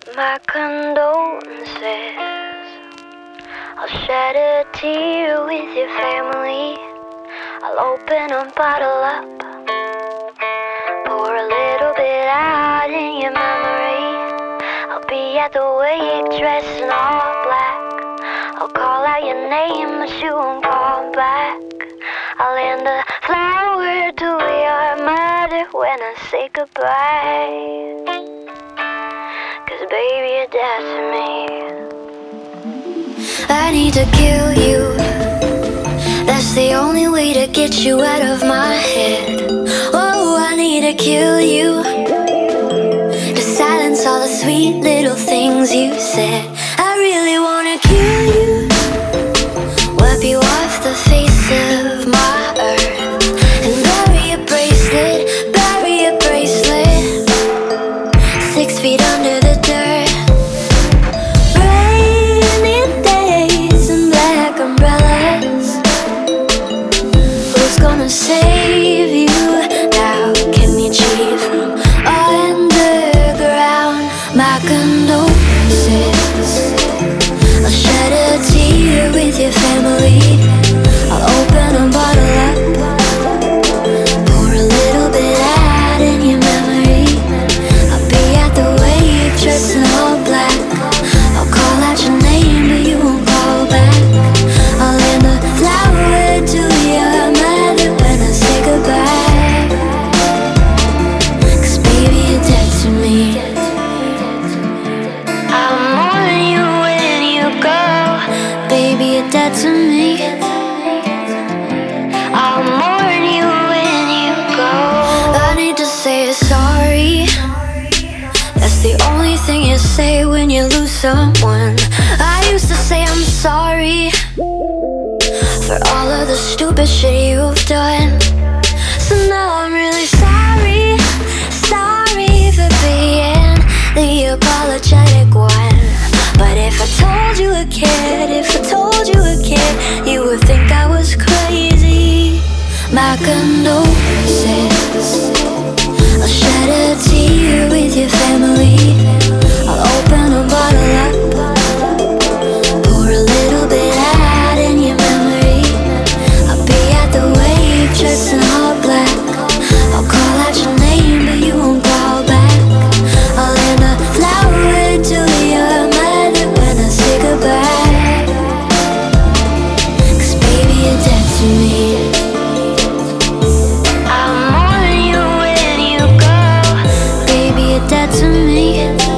My condolences. I'll shed a tear with your family. I'll open a bottle up, pour a little bit out in your memory. I'll be at the wake dressed in all black. I'll call out your name but you won't call back. I'll hand a flower to your mother when I say goodbye. 'Cause baby, you're dead to me. I need to kill you. That's the only way to get you out of my head. Oh, I need to kill you, to silence all the sweet little things you said. I really wanna kill you, wipe you off the face of my earth, and bury a bracelet, 6 feet under the dirt. Rainy days and black umbrellas. Who's gonna save you now? Can you cheat from underground? My condolences. I'll shed a tear with your family. I'll open a bottle up, pour a little bit out in your memory. I'll be at the wake dressed in all black. I'll call out your name but you won't call back. I'll hand a flower to your mother when I say goodbye. 'Cause baby, you're dead to me. I'll mourn you when you go. Baby, you're dead to me. I'll mourn you when you go. I need to say sorry. That's the only thing you say when you lose someone. I used to say I'm sorry for all of the stupid shit you've done. So now I'm really sorry, sorry for being the apologetic one. But if I told you again, you would think I was crazy. My condolences. I'll shed a tear with your family. I'll open a bottle up, pour a little bit out in your memory. I'll be at the wake dressed in all black. I'll call out your name but you won't call back. I'll hand a flower to your mother when I say goodbye. 'Cause baby, you're dead to me. I'll mourn you when you go. Baby, you're dead to me.